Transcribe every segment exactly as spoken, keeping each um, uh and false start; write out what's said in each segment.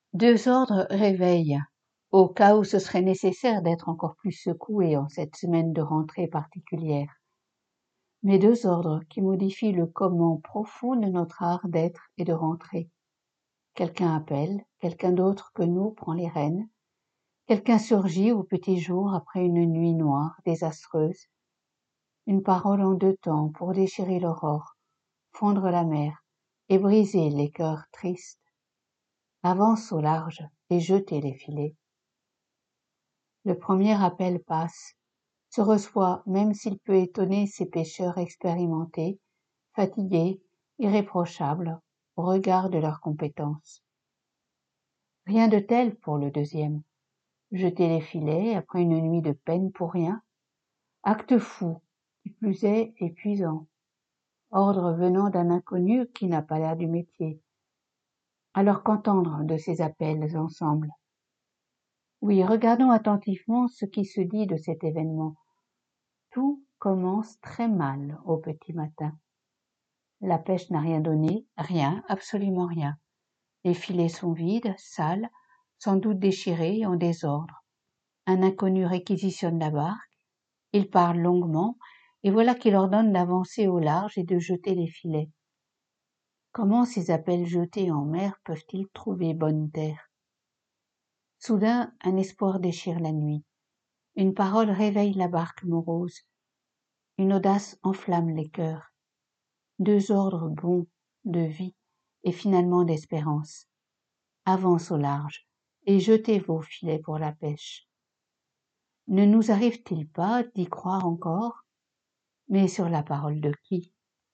Deux ordres réveillent, au cas où ce serait nécessaire d'être encore plus secoué en cette semaine de rentrée particulière. Mais deux ordres qui modifient le comment profond de notre art d'être et de rentrer. Quelqu'un appelle, quelqu'un d'autre que nous prend les rênes, quelqu'un surgit au petit jour après une nuit noire, désastreuse. Une parole en deux temps pour déchirer l'aurore, fondre la mer et briser les cœurs tristes. Avance au large et jetez les filets. Le premier appel passe, se reçoit même s'il peut étonner ces pêcheurs expérimentés, fatigués, irréprochables, au regard de leurs compétences. Rien de tel pour le deuxième. Jeter les filets après une nuit de peine pour rien. Acte fou, qui plus est épuisant. Ordre venant d'un inconnu qui n'a pas l'air du métier. Alors qu'entendre de ces appels ensemble? Oui, regardons attentivement ce qui se dit de cet événement. Tout commence très mal au petit matin. La pêche n'a rien donné, rien, absolument rien. Les filets sont vides, sales, sans doute déchirés, en désordre. Un inconnu réquisitionne la barque, il parle longuement, et voilà qu'il ordonne d'avancer au large et de jeter les filets. Comment ces appels jetés en mer peuvent-ils trouver bonne terre? Soudain, un espoir déchire la nuit. Une parole réveille la barque morose. Une audace enflamme les cœurs. Deux ordres bons de vie et finalement d'espérance. Avance au large et jetez vos filets pour la pêche. Ne nous arrive-t-il pas d'y croire encore? Mais sur la parole de qui?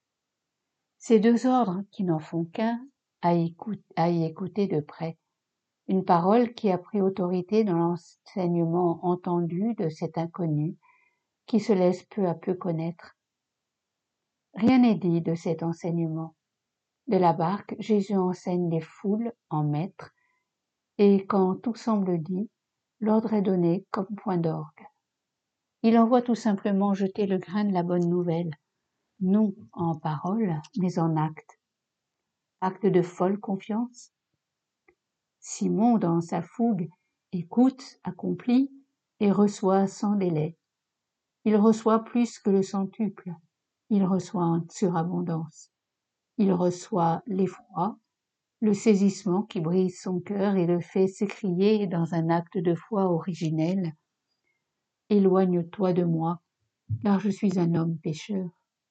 Ces deux ordres qui n'en font qu'un à, à y écouter de près. Une parole qui a pris autorité dans l'enseignement entendu de cet inconnu qui se laisse peu à peu connaître. Rien n'est dit de cet enseignement. De la barque, Jésus enseigne les foules en maître, et quand tout semble dit, l'ordre est donné comme point d'orgue. Il envoie tout simplement jeter le grain de la bonne nouvelle, non en parole, mais en acte. Acte de folle confiance. Simon, dans sa fougue, écoute, accomplit et reçoit sans délai. Il reçoit plus que le centuple, il reçoit en surabondance. Il reçoit l'effroi, le saisissement qui brise son cœur et le fait s'écrier dans un acte de foi originel. Éloigne-toi de moi, car je suis un homme pécheur.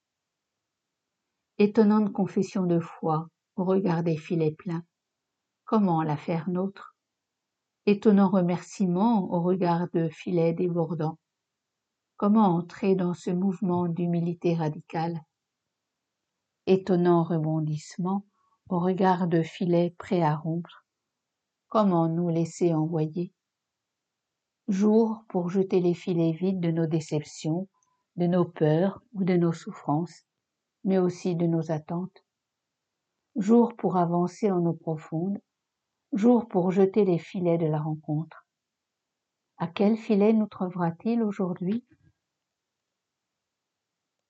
Étonnante confession de foi au regard des filets pleins. Comment la faire nôtre? Étonnant remerciement au regard de filets débordants. Comment entrer dans ce mouvement d'humilité radicale? Étonnant rebondissement au regard de filets prêts à rompre. Comment nous laisser envoyer? Jour pour jeter les filets vides de nos déceptions, de nos peurs ou de nos souffrances, mais aussi de nos attentes. Jour pour avancer en eau profonde, jour pour jeter les filets de la rencontre. À quel filet nous trouvera-t-il aujourd'hui?